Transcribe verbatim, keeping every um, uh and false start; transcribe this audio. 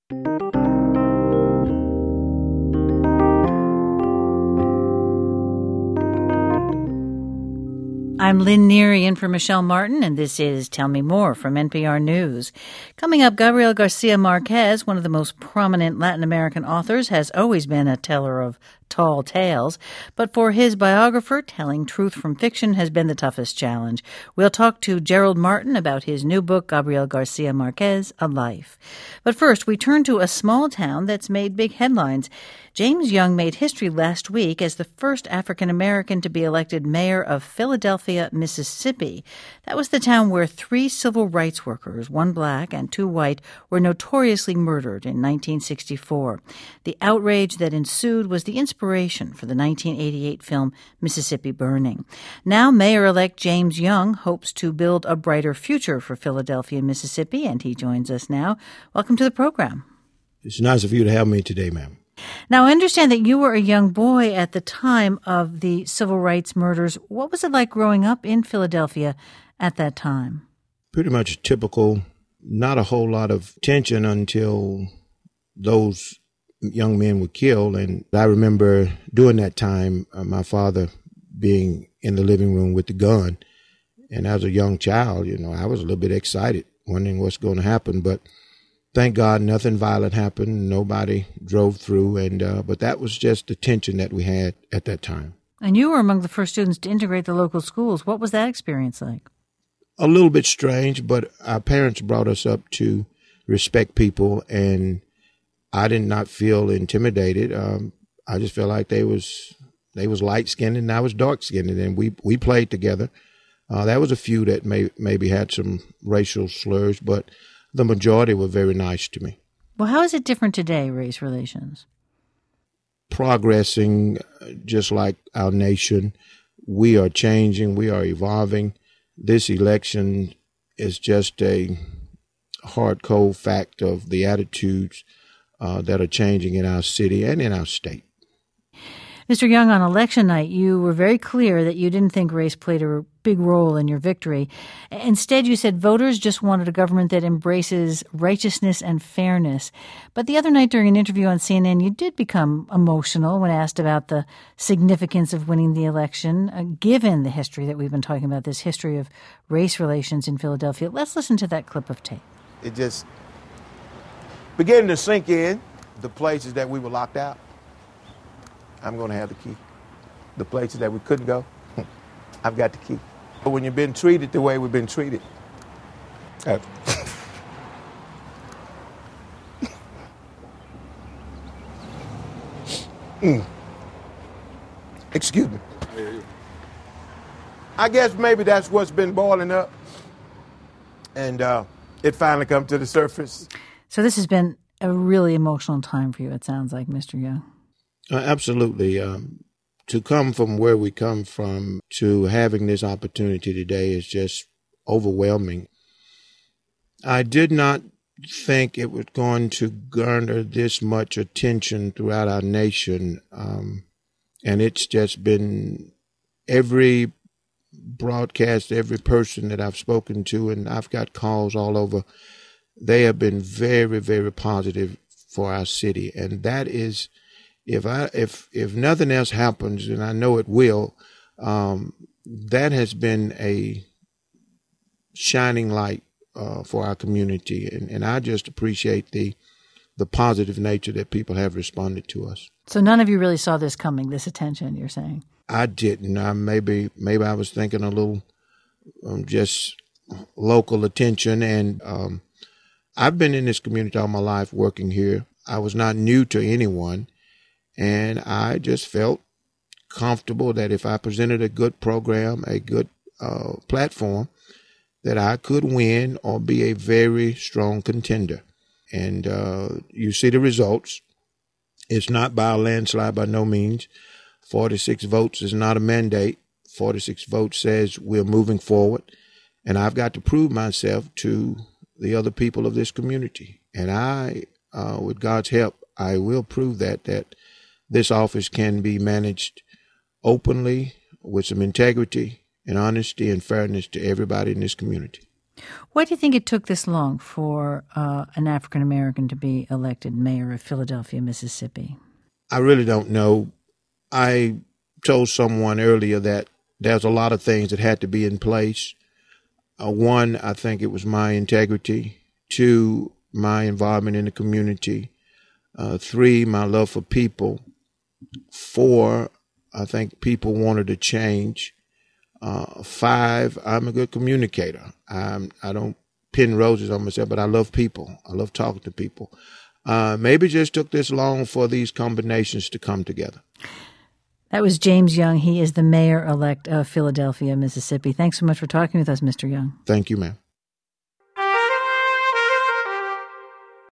I'm Lynn Neary in for Michelle Martin, and this is Tell Me More from N P R News. Coming up, Gabriel Garcia Marquez, one of the most prominent Latin American authors, has always been a teller of tall tales, but for his biographer, telling truth from fiction has been the toughest challenge. We'll talk to Gerald Martin about his new book, Gabriel Garcia Marquez, A Life. But first, we turn to a small town that's made big headlines. James Young made history last week as the first African-American to be elected mayor of Philadelphia, Mississippi. That was the town where three civil rights workers, one black and two white, were notoriously murdered in nineteen sixty-four. The outrage that ensued was the inspiration for the nineteen eighty-eight film Mississippi Burning. Now, Mayor-elect James Young hopes to build a brighter future for Philadelphia, Mississippi, and he joins us now. Welcome to the program. It's nice of you to have me today, ma'am. Now, I understand that you were a young boy at the time of the civil rights murders. What was it like growing up in Philadelphia at that time? Pretty much typical, not a whole lot of tension until those young men were killed. And I remember during that time, uh, my father being in the living room with the gun. And as a young child, you know, I was a little bit excited, wondering what's going to happen. But thank God nothing violent happened. Nobody drove through. And uh, but that was just the tension that we had at that time. And you were among the first students to integrate the local schools. What was that experience like? A little bit strange, but our parents brought us up to respect people, and I did not feel intimidated. Um, I just felt like they was they was light-skinned and I was dark-skinned, and we, we played together. Uh, there was a few that may, maybe had some racial slurs, but the majority were very nice to me. Well, how is it different today, race relations? Progressing, just like our nation. We are changing. We are evolving. This election is just a hard, cold fact of the attitudes uh, that are changing in our city and in our state. Mister Young, on election night, you were very clear that you didn't think race played a big role in your victory. Instead, you said voters just wanted a government that embraces righteousness and fairness. But the other night during an interview on C N N, you did become emotional when asked about the significance of winning the election, uh, given the history that we've been talking about, this history of race relations in Philadelphia. Let's listen to that clip of tape. It just began to sink in, the places that we were locked out. I'm going to have the key. The places that we couldn't go, I've got the key. But when you've been treated the way we've been treated, uh, mm. Excuse me. I guess maybe that's what's been boiling up, and uh, it finally come to the surface. So this has been a really emotional time for you, it sounds like, Mister Young. Uh, absolutely. Um, to come from where we come from to having this opportunity today is just overwhelming. I did not think it was going to garner this much attention throughout our nation. Um, and it's just been every broadcast, every person that I've spoken to, and I've got calls all over, they have been very, very positive for our city. And that is, If I if if nothing else happens, and I know it will, um, that has been a shining light uh, for our community, and, and I just appreciate the the positive nature that people have responded to us. So none of you really saw this coming, this attention, you're saying? I didn't. I maybe maybe I was thinking a little um, just local attention, and um, I've been in this community all my life, working here. I was not new to anyone. And I just felt comfortable that if I presented a good program, a good uh, platform, that I could win or be a very strong contender. And uh, you see the results. It's not by a landslide by no means. forty-six votes is not a mandate. forty-six votes says we're moving forward. And I've got to prove myself to the other people of this community. And I, uh, with God's help, I will prove that, that this office can be managed openly with some integrity and honesty and fairness to everybody in this community. Why do you think it took this long for uh, an African American to be elected mayor of Philadelphia, Mississippi? I really don't know. I told someone earlier that there's a lot of things that had to be in place. Uh, one, I think it was my integrity. Two, my involvement in the community. Uh, three, my love for people. Four, I think people wanted to change. Uh, five, I'm a good communicator. I'm, I don't pin roses on myself, but I love people. I love talking to people. Uh, maybe it just took this long for these combinations to come together. That was James Young. He is the mayor-elect of Philadelphia, Mississippi. Thanks so much for talking with us, Mister Young. Thank you, ma'am.